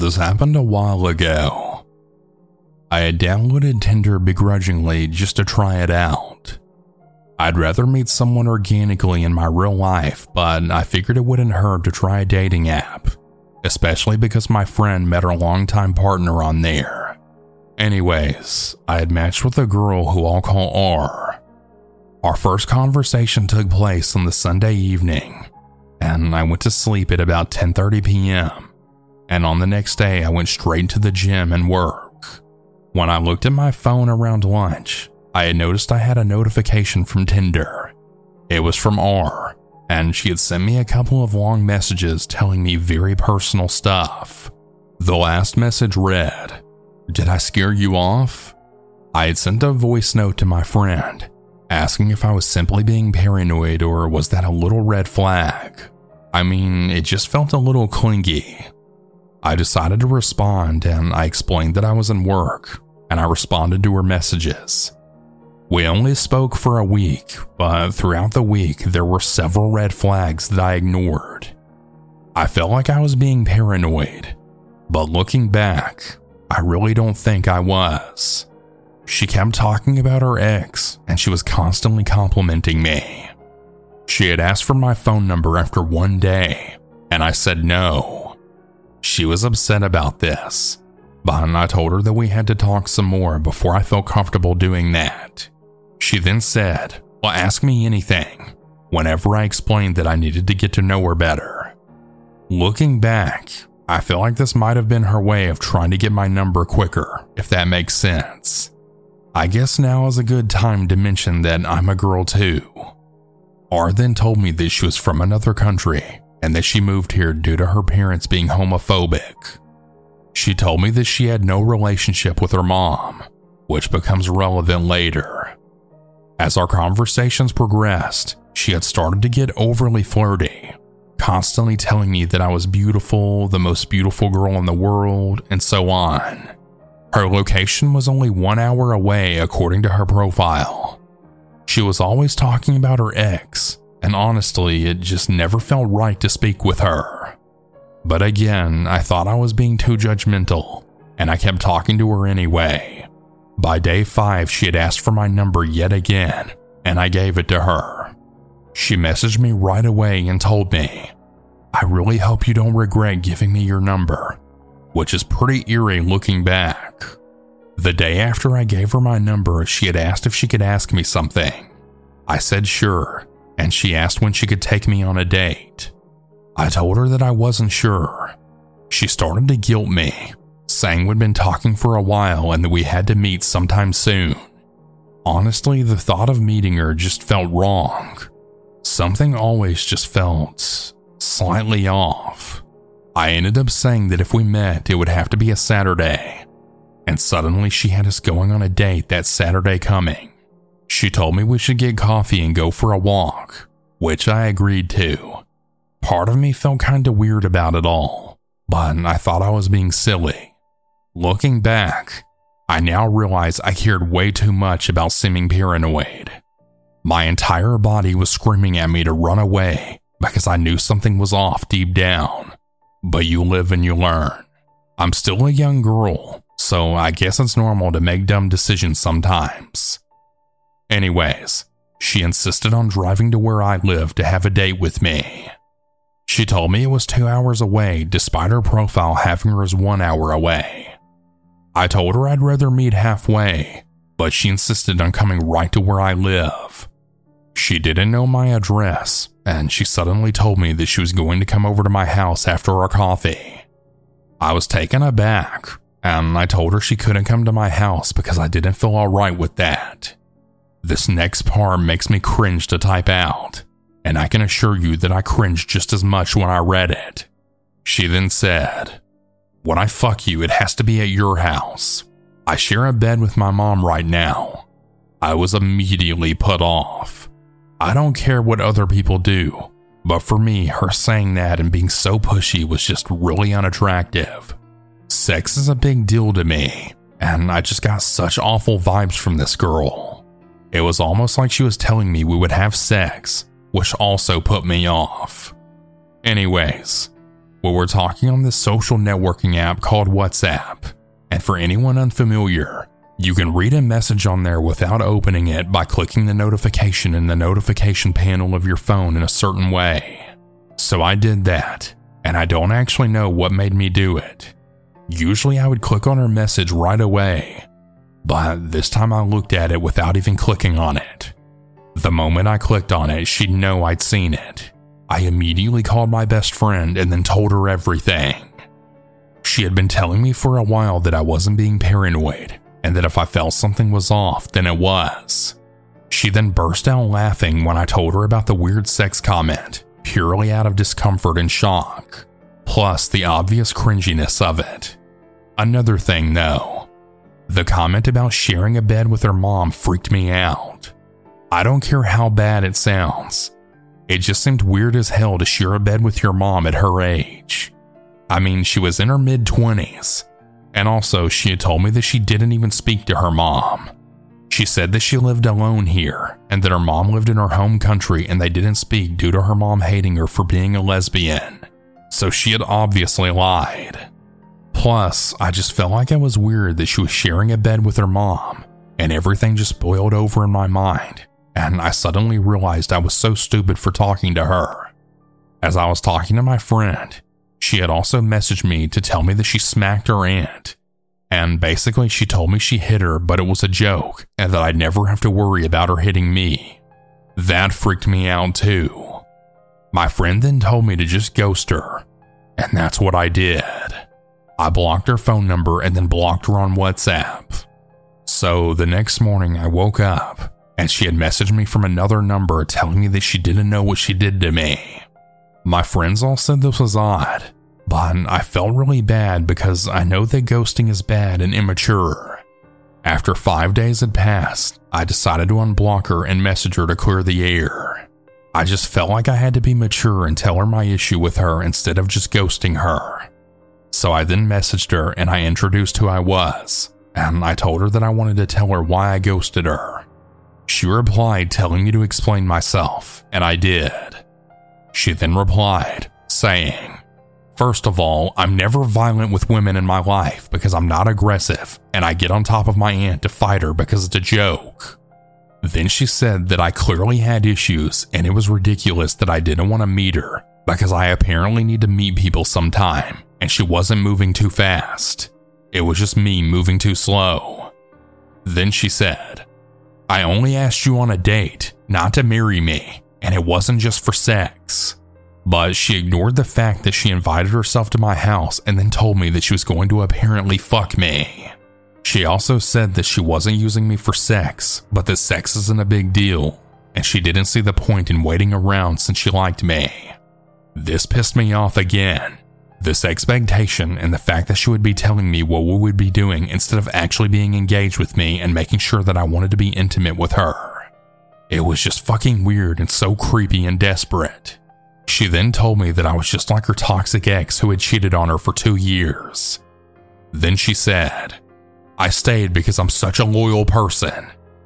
this happened a while ago. I had downloaded Tinder begrudgingly just to try it out. I'd rather meet someone organically in my real life, but I figured it wouldn't hurt to try a dating app, especially because my friend met her longtime partner on there. Anyways, I had matched with a girl who I'll call R. Our first conversation took place on the Sunday evening, and I went to sleep at about 10:30 p.m. And on the next day, I went straight to the gym and work. When I looked at my phone around lunch, I had noticed I had a notification from Tinder. It was from R, and she had sent me a couple of long messages telling me very personal stuff. The last message read, "Did I scare you off?" I had sent a voice note to my friend, asking if I was simply being paranoid or was that a little red flag. I mean, it just felt a little clingy. I decided to respond, and I explained that I was in work, and I responded to her messages. We only spoke for a week, but throughout the week there were several red flags that I ignored. I felt like I was being paranoid, but looking back, I really don't think I was. She kept talking about her ex, and she was constantly complimenting me. She had asked for my phone number after one day, and I said no. She was upset about this, but I told her that we had to talk some more before I felt comfortable doing that. She then said, "Well, ask me anything," whenever I explained that I needed to get to know her better. Looking back, I feel like this might have been her way of trying to get my number quicker, if that makes sense. I guess now is a good time to mention that I'm a girl too. R then told me that she was from another country and that she moved here due to her parents being homophobic. She told me that she had no relationship with her mom, which becomes relevant later. As our conversations progressed, she had started to get overly flirty, constantly telling me that I was beautiful, the most beautiful girl in the world, and so on. Her location was only 1 hour away according to her profile. She was always talking about her ex, and honestly, it just never felt right to speak with her. But again, I thought I was being too judgmental, and I kept talking to her anyway. By day 5, she had asked for my number yet again, and I gave it to her. She messaged me right away and told me, "I really hope you don't regret giving me your number," which is pretty eerie looking back. The day after I gave her my number, she had asked if she could ask me something. I said sure, and she asked when she could take me on a date. I told her that I wasn't sure. She started to guilt me, saying we'd been talking for a while and that we had to meet sometime soon. Honestly, the thought of meeting her just felt wrong. Something always just felt slightly off. I ended up saying that if we met, it would have to be a Saturday. And suddenly she had us going on a date that Saturday coming. She told me we should get coffee and go for a walk, which I agreed to. Part of me felt kind of weird about it all, but I thought I was being silly. Looking back, I now realize I cared way too much about seeming paranoid. My entire body was screaming at me to run away because I knew something was off deep down. But you live and you learn. I'm still a young girl, so I guess it's normal to make dumb decisions sometimes. Anyways, she insisted on driving to where I live to have a date with me. She told me it was 2 hours away despite her profile having her as 1 hour away. I told her I'd rather meet halfway, but she insisted on coming right to where I live. She didn't know my address, and she suddenly told me that she was going to come over to my house after our coffee. I was taken aback, and I told her she couldn't come to my house because I didn't feel alright with that. This next part makes me cringe to type out, and I can assure you that I cringed just as much when I read it. She then said, "When I fuck you, it has to be at your house. I share a bed with my mom right now." I was immediately put off. I don't care what other people do, but for me, her saying that and being so pushy was just really unattractive. Sex is a big deal to me, and I just got such awful vibes from this girl. It was almost like she was telling me we would have sex, which also put me off. Anyways, Well, we're talking on this social networking app called WhatsApp. And for anyone unfamiliar, you can read a message on there without opening it by clicking the notification in the notification panel of your phone in a certain way. So I did that, and I don't actually know what made me do it. Usually I would click on her message right away, but this time I looked at it without even clicking on it. The moment I clicked on it, she'd know I'd seen it. I immediately called my best friend and then told her everything. She had been telling me for a while that I wasn't being paranoid, and that if I felt something was off, then it was. She then burst out laughing when I told her about the weird sex comment, purely out of discomfort and shock, plus the obvious cringiness of it. Another thing though, the comment about sharing a bed with her mom freaked me out. I don't care how bad it sounds. It just seemed weird as hell to share a bed with your mom at her age. I mean, she was in her mid-20s, and also she had told me that she didn't even speak to her mom. She said that she lived alone here, and that her mom lived in her home country and they didn't speak due to her mom hating her for being a lesbian. So she had obviously lied. Plus, I just felt like it was weird that she was sharing a bed with her mom, and everything just boiled over in my mind, and I suddenly realized I was so stupid for talking to her. As I was talking to my friend, she had also messaged me to tell me that she smacked her aunt, and basically she told me she hit her but it was a joke and that I'd never have to worry about her hitting me. That freaked me out too. My friend then told me to just ghost her, and that's what I did. I blocked her phone number and then blocked her on WhatsApp. So the next morning I woke up and she had messaged me from another number telling me that she didn't know what she did to me. My friends all said this was odd, but I felt really bad because I know that ghosting is bad and immature. After 5 days had passed, I decided to unblock her and message her to clear the air. I just felt like I had to be mature and tell her my issue with her instead of just ghosting her. So I then messaged her and I introduced who I was, and I told her that I wanted to tell her why I ghosted her. She replied telling me to explain myself, and I did. She then replied, saying, "First of all, I'm never violent with women in my life because I'm not aggressive, and I get on top of my aunt to fight her because it's a joke." Then she said that I clearly had issues and it was ridiculous that I didn't want to meet her because I apparently need to meet people sometime, and she wasn't moving too fast. It was just me moving too slow. Then she said, "I only asked you on a date, not to marry me, and it wasn't just for sex." But she ignored the fact that she invited herself to my house and then told me that she was going to apparently fuck me. She also said that she wasn't using me for sex, but that sex isn't a big deal, and she didn't see the point in waiting around since she liked me. This pissed me off again. This expectation and the fact that she would be telling me what we would be doing instead of actually being engaged with me and making sure that I wanted to be intimate with her. It was just fucking weird and so creepy and desperate. She then told me that I was just like her toxic ex who had cheated on her for 2 years. Then she said, "I stayed because I'm such a loyal person."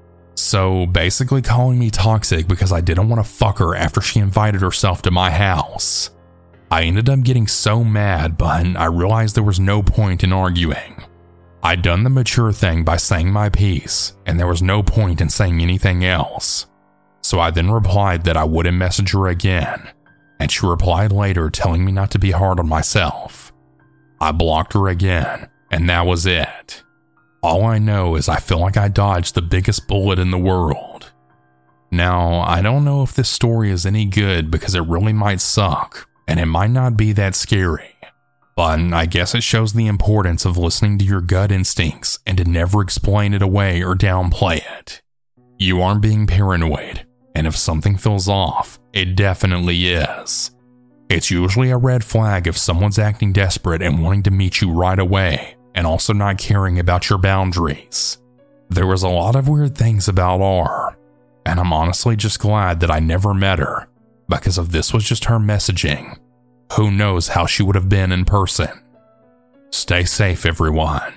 So basically calling me toxic because I didn't want to fuck her after she invited herself to my house. I ended up getting so mad, but I realized there was no point in arguing. I'd done the mature thing by saying my piece, and there was no point in saying anything else. So I then replied that I wouldn't message her again, and she replied later telling me not to be hard on myself. I blocked her again, and that was it. All I know is I feel like I dodged the biggest bullet in the world. Now, I don't know if this story is any good because it really might suck, and it might not be that scary, but I guess it shows the importance of listening to your gut instincts and to never explain it away or downplay it. You aren't being paranoid, and if something feels off, it definitely is. It's usually a red flag if someone's acting desperate and wanting to meet you right away, and also not caring about your boundaries. There was a lot of weird things about R, and I'm honestly just glad that I never met her, because if this was just her messaging, who knows how she would have been in person. Stay safe, everyone.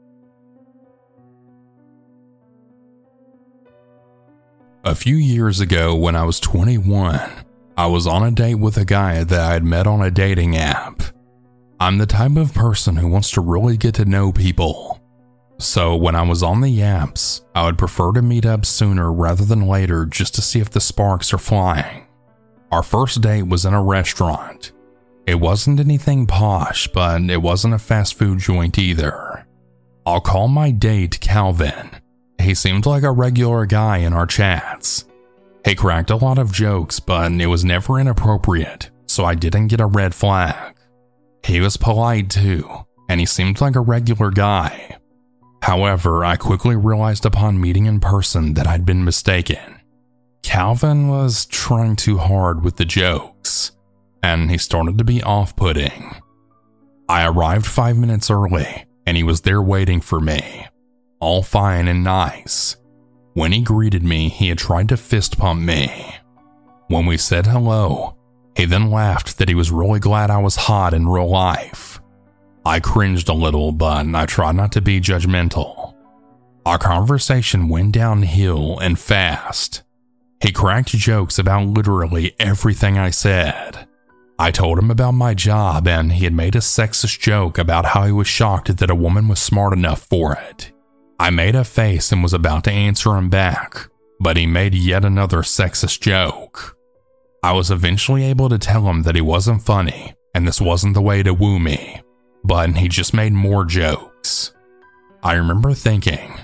A few years ago when I was 21, I was on a date with a guy that I had met on a dating app. I'm the type of person who wants to really get to know people. So when I was on the apps, I would prefer to meet up sooner rather than later just to see if the sparks are flying. Our first date was in a restaurant. It wasn't anything posh, but it wasn't a fast food joint either. I'll call my date Calvin. He seemed like a regular guy in our chats. He cracked a lot of jokes, but it was never inappropriate, so I didn't get a red flag. He was polite too, and he seemed like a regular guy. However, I quickly realized upon meeting in person that I'd been mistaken. Calvin was trying too hard with the jokes, and he started to be off-putting. I arrived 5 minutes early, and he was there waiting for me, all fine and nice. When he greeted me, he had tried to fist pump me. When we said hello, he then laughed that he was really glad I was hot in real life. I cringed a little, but I tried not to be judgmental. Our conversation went downhill and fast. He cracked jokes about literally everything I said. I told him about my job, and he had made a sexist joke about how he was shocked that a woman was smart enough for it. I made a face and was about to answer him back, but he made yet another sexist joke. I was eventually able to tell him that he wasn't funny and this wasn't the way to woo me, but he just made more jokes. I remember thinking,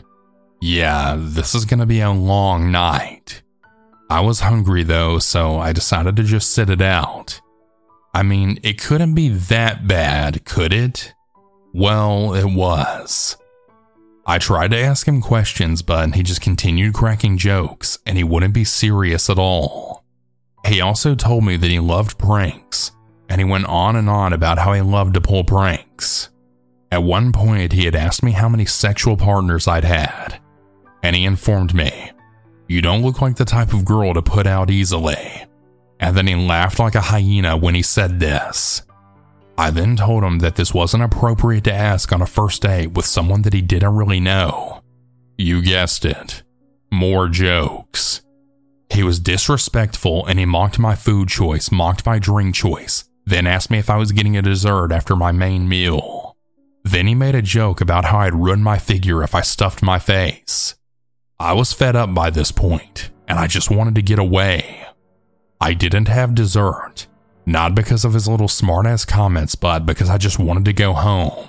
yeah, this is gonna be a long night. I was hungry though, so I decided to just sit it out. I mean, it couldn't be that bad, could it? Well, it was. I tried to ask him questions, but he just continued cracking jokes, and he wouldn't be serious at all. He also told me that he loved pranks, and he went on and on about how he loved to pull pranks. At one point, he had asked me how many sexual partners I'd had, and he informed me, "You don't look like the type of girl to put out easily." And then he laughed like a hyena when he said this. I then told him that this wasn't appropriate to ask on a first date with someone that he didn't really know. You guessed it. More jokes. He was disrespectful and he mocked my food choice, mocked my drink choice, then asked me if I was getting a dessert after my main meal. Then he made a joke about how I'd ruin my figure if I stuffed my face. I was fed up by this point, and I just wanted to get away. I didn't have dessert. Not because of his little smartass comments, but because I just wanted to go home.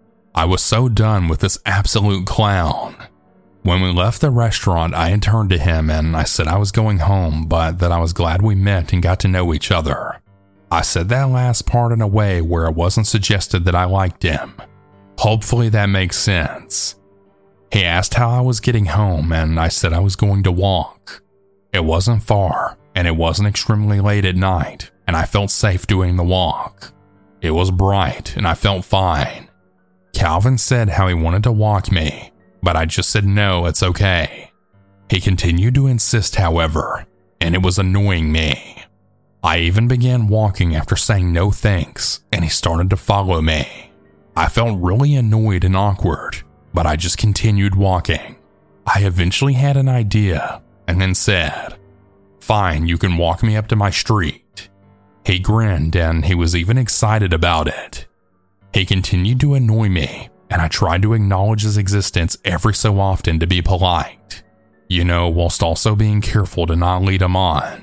I was so done with this absolute clown. When we left the restaurant, I had turned to him and I said I was going home, but that I was glad we met and got to know each other. I said that last part in a way where it wasn't suggested that I liked him. Hopefully that makes sense. He asked how I was getting home and I said I was going to walk. It wasn't far and it wasn't extremely late at night, and I felt safe doing the walk. It was bright and I felt fine. Calvin said how he wanted to walk me, but I just said no, it's okay. He continued to insist, however, and it was annoying me. I even began walking after saying no thanks, and he started to follow me. I felt really annoyed and awkward, but I just continued walking. I eventually had an idea and then said, "Fine, you can walk me up to my street." He grinned and he was even excited about it. He continued to annoy me, and I tried to acknowledge his existence every so often to be polite, whilst also being careful to not lead him on.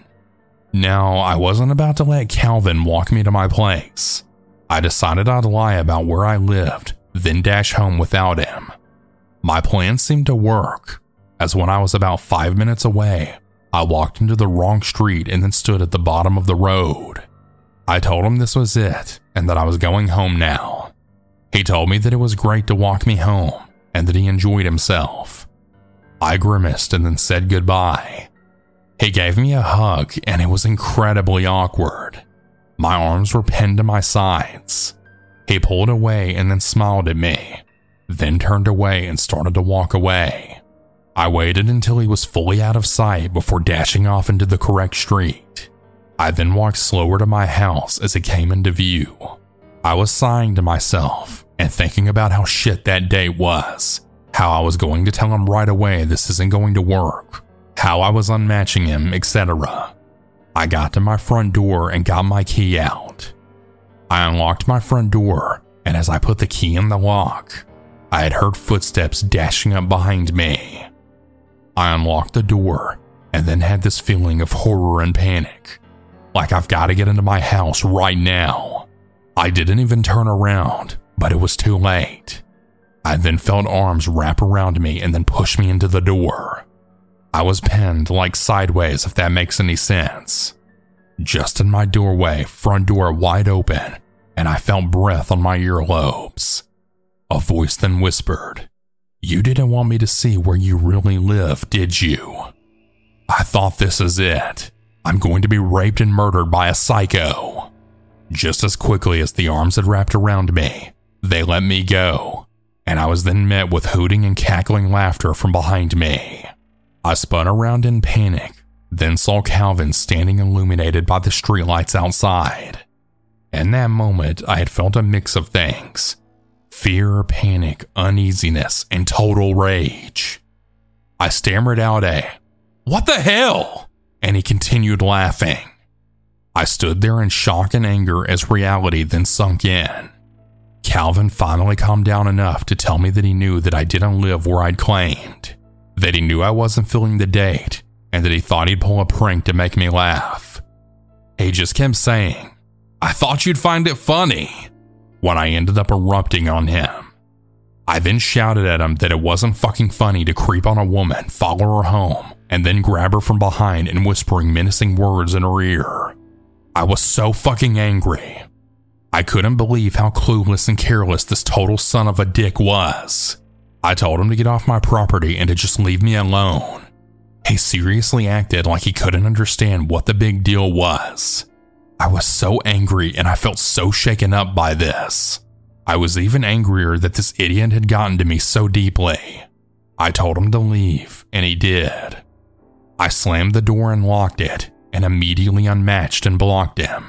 Now, I wasn't about to let Calvin walk me to my place. I decided I'd lie about where I lived, then dash home without him. My plan seemed to work, as when I was about 5 minutes away, I walked into the wrong street and then stood at the bottom of the road. I told him this was it and that I was going home now. He told me that it was great to walk me home and that he enjoyed himself. I grimaced and then said goodbye. He gave me a hug and it was incredibly awkward. My arms were pinned to my sides. He pulled away and then smiled at me, then turned away and started to walk away. I waited until he was fully out of sight before dashing off into the correct street. I then walked slower to my house as it came into view. I was sighing to myself and thinking about how shit that date was, how I was going to tell him right away this isn't going to work, how I was unmatching him, etc. I got to my front door and got my key out. I unlocked my front door, and as I put the key in the lock, I had heard footsteps dashing up behind me. I unlocked the door and then had this feeling of horror and panic, like I've got to get into my house right now. I didn't even turn around, but it was too late. I then felt arms wrap around me and then push me into the door. I was pinned like sideways, if that makes any sense. Just in my doorway, front door wide open, and I felt breath on my earlobes. A voice then whispered, "You didn't want me to see where you really live, did you?" I thought, this is it. I'm going to be raped and murdered by a psycho. Just as quickly as the arms had wrapped around me, they let me go, and I was then met with hooting and cackling laughter from behind me. I spun around in panic, then saw Calvin standing illuminated by the streetlights outside. In that moment, I had felt a mix of things: fear, panic, uneasiness, and total rage. I stammered out "What the hell?" and he continued laughing. I stood there in shock and anger as reality then sunk in. Calvin finally calmed down enough to tell me that he knew that I didn't live where I'd claimed, that he knew I wasn't filling the date, and that he thought he'd pull a prank to make me laugh. He just kept saying, "I thought you'd find it funny," when I ended up erupting on him. I then shouted at him that it wasn't fucking funny to creep on a woman, follow her home, and then grab her from behind and whispering menacing words in her ear. I was so fucking angry. I couldn't believe how clueless and careless this total son of a dick was. I told him to get off my property and to just leave me alone. He seriously acted like he couldn't understand what the big deal was. I was so angry and I felt so shaken up by this. I was even angrier that this idiot had gotten to me so deeply. I told him to leave, and he did. I slammed the door and locked it, and immediately unmatched and blocked him.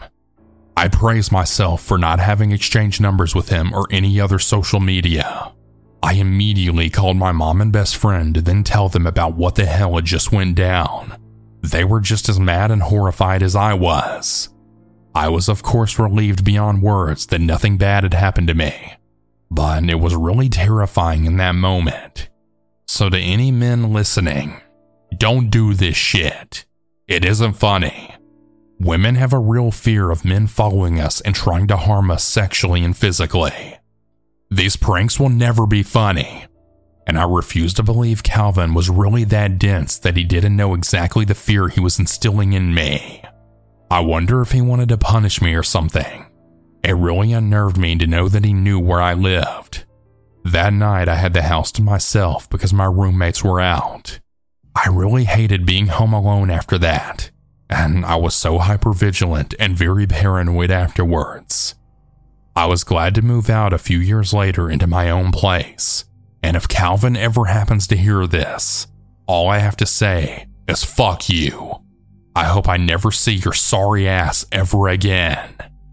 I praised myself for not having exchanged numbers with him or any other social media. I immediately called my mom and best friend to then tell them about what the hell had just went down. They were just as mad and horrified as I was. I was of course relieved beyond words that nothing bad had happened to me, but it was really terrifying in that moment. So to any men listening, don't do this shit. It isn't funny. Women have a real fear of men following us and trying to harm us sexually and physically. These pranks will never be funny, and I refuse to believe Calvin was really that dense that he didn't know exactly the fear he was instilling in me. I wonder if he wanted to punish me or something. It really unnerved me to know that he knew where I lived. That night I had the house to myself because my roommates were out. I really hated being home alone after that, and I was so hypervigilant and very paranoid afterwards. I was glad to move out a few years later into my own place, and if Calvin ever happens to hear this, all I have to say is fuck you. I hope I never see your sorry ass ever again.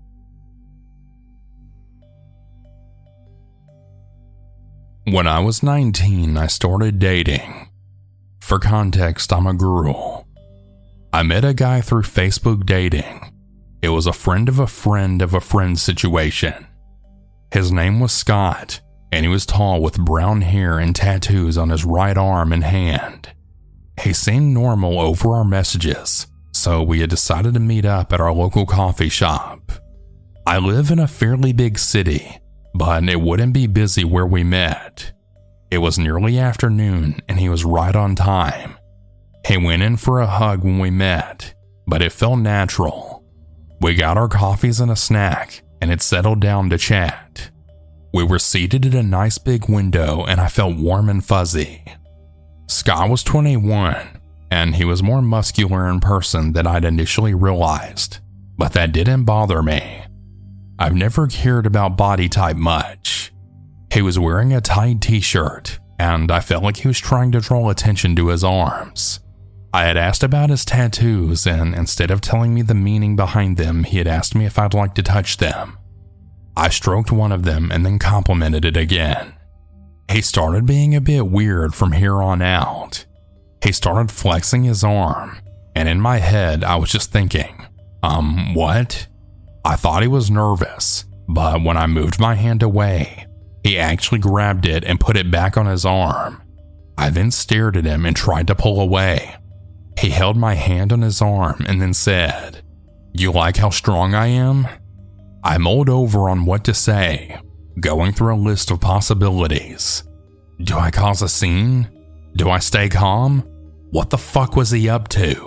When I was 19, I started dating. For context, I'm a girl. I met a guy through Facebook dating. It was a friend of a friend of a friend situation. His name was Scott, and he was tall with brown hair and tattoos on his right arm and hand. He seemed normal over our messages, so we had decided to meet up at our local coffee shop. I live in a fairly big city, but it wouldn't be busy where we met. It was nearly afternoon and he was right on time. He went in for a hug when we met, but it felt natural. We got our coffees and a snack and it settled down to chat. We were seated at a nice big window and I felt warm and fuzzy. Scott was 21 and he was more muscular in person than I'd initially realized, but that didn't bother me. I've never cared about body type much. He was wearing a tight t-shirt, and I felt like he was trying to draw attention to his arms. I had asked about his tattoos, and instead of telling me the meaning behind them, he had asked me if I'd like to touch them. I stroked one of them and then complimented it again. He started being a bit weird from here on out. He started flexing his arm, and in my head, I was just thinking, what? I thought he was nervous, but when I moved my hand away, he actually grabbed it and put it back on his arm. I then stared at him and tried to pull away. He held my hand on his arm and then said, "You like how strong I am?" I mulled over on what to say, going through a list of possibilities. Do I cause a scene? Do I stay calm? What the fuck was he up to?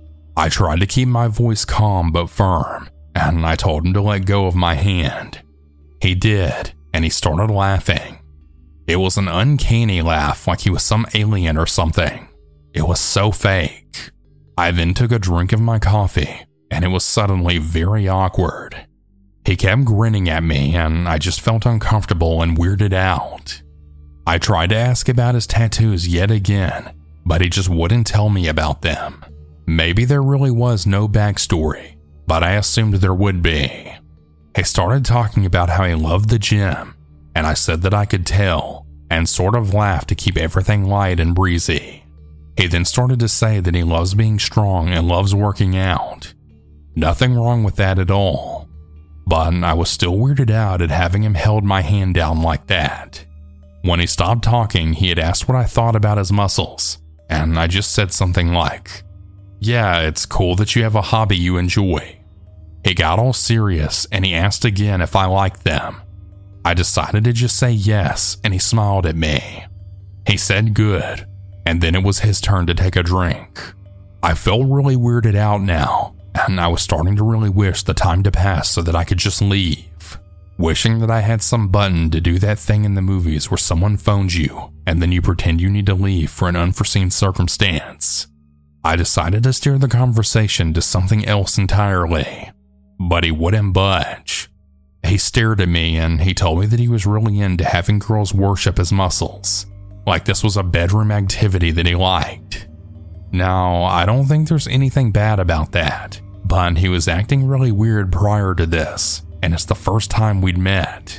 I tried to keep my voice calm but firm, and I told him to let go of my hand. He did, and he started laughing. It was an uncanny laugh, like he was some alien or something. It was so fake. I then took a drink of my coffee, and it was suddenly very awkward. He kept grinning at me, and I just felt uncomfortable and weirded out. I tried to ask about his tattoos yet again, but he just wouldn't tell me about them. Maybe there really was no backstory, but I assumed there would be. He started talking about how he loved the gym, and I said that I could tell, and sort of laughed to keep everything light and breezy. He then started to say that he loves being strong and loves working out. Nothing wrong with that at all, but I was still weirded out at having him held my hand down like that. When he stopped talking, he had asked what I thought about his muscles, and I just said something like, "Yeah, it's cool that you have a hobby you enjoy." He got all serious and he asked again if I liked them. I decided to just say yes, and he smiled at me. He said good, and then it was his turn to take a drink. I felt really weirded out now, and I was starting to really wish the time to pass so that I could just leave. Wishing that I had some button to do that thing in the movies where someone phones you and then you pretend you need to leave for an unforeseen circumstance. I decided to steer the conversation to something else entirely, but he wouldn't budge. He stared at me and he told me that he was really into having girls worship his muscles, like this was a bedroom activity that he liked. Now, I don't think there's anything bad about that, but he was acting really weird prior to this, and it's the first time we'd met.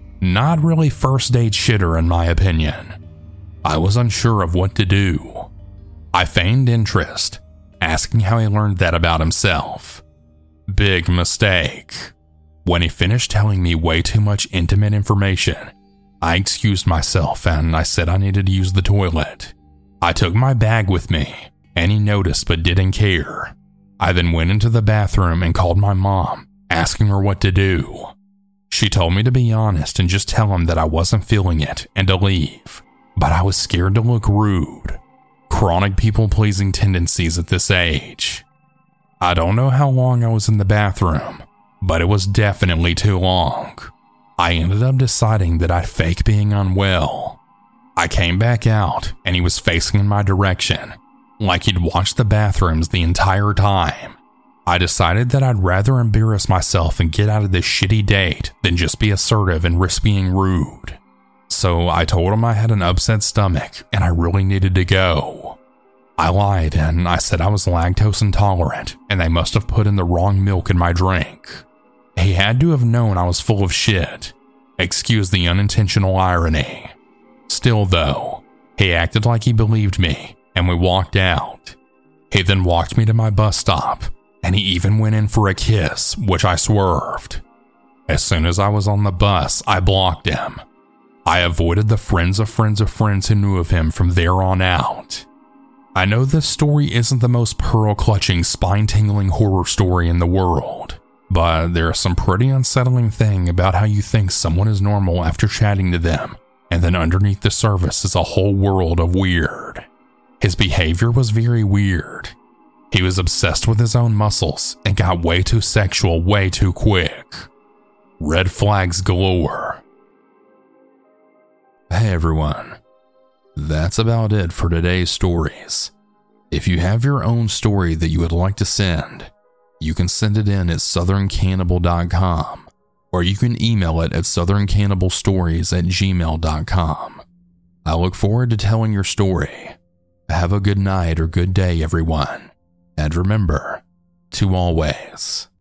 Not really first date shitter in my opinion. I was unsure of what to do. I feigned interest, asking how he learned that about himself. Big mistake. When he finished telling me way too much intimate information, I excused myself and I said I needed to use the toilet. I took my bag with me, and he noticed but didn't care. I then went into the bathroom and called my mom, asking her what to do. She told me to be honest and just tell him that I wasn't feeling it and to leave, but I was scared to look rude. Chronic people-pleasing tendencies at this age. I don't know how long I was in the bathroom, but it was definitely too long. I ended up deciding that I'd fake being unwell. I came back out and he was facing in my direction, like he'd watched the bathrooms the entire time. I decided that I'd rather embarrass myself and get out of this shitty date than just be assertive and risk being rude. So I told him I had an upset stomach and I really needed to go. I lied and I said I was lactose intolerant and they must have put in the wrong milk in my drink. He had to have known I was full of shit. Excuse the unintentional irony. Still though, he acted like he believed me and we walked out. He then walked me to my bus stop, and he even went in for a kiss, which I swerved. As soon as I was on the bus, I blocked him. I avoided the friends of friends of friends who knew of him from there on out. I know this story isn't the most pearl-clutching, spine-tingling horror story in the world, but there's some pretty unsettling thing about how you think someone is normal after chatting to them, and then underneath the surface is a whole world of weird. His behavior was very weird. He was obsessed with his own muscles and got way too sexual way too quick. Red flags galore. Hey everyone, that's about it for today's stories. If you have your own story that you would like to send, you can send it in at southerncannibal.com, or you can email it at southerncannibalstories@gmail.com. I look forward to telling your story. Have a good night or good day, everyone. And remember to always